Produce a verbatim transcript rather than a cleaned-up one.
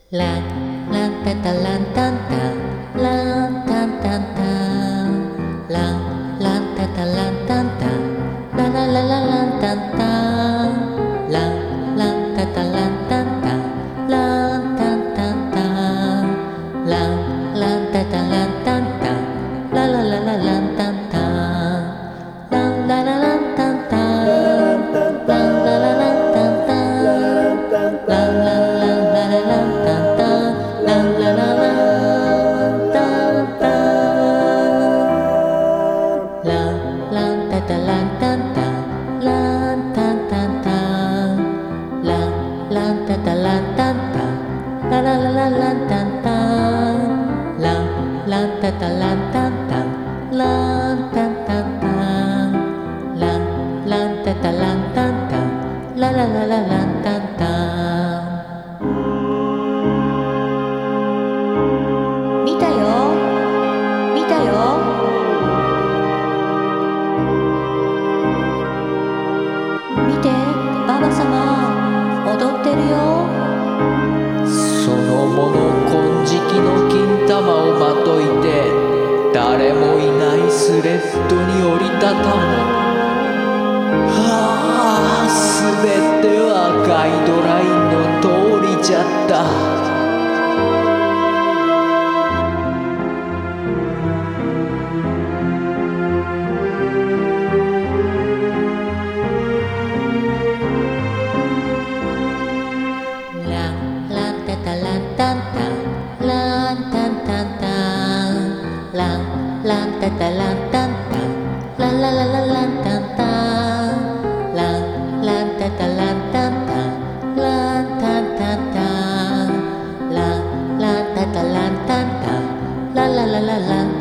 ランランタタランタンタンランタンタンタンランランタタランタンタンララララランタンタンランランタタランタンタンランタンタンタンランランタタランタンタンララララランタンタンランララランタンタンランララランタンタンランランランララランタンタンランララランタンタンランランタタランタンタンランタンタンタンランランタタランタンタンララララランタンタンランランタタランタンタンランタンタンタンランランタタランタンタンララララランタンタン。見たよ見たよ見てババ様踊ってるよ。 そのもの金色の金玉をまといて誰もいないスレッドに降り立たぬ。はあ、すべてはガイドラインの通りじゃった。 ランランタタランタンタンランタンタンタンランランタタランタンタンララララランタンタンランランタタランタンタンランタンタンタンランランタタランタンタンラララララン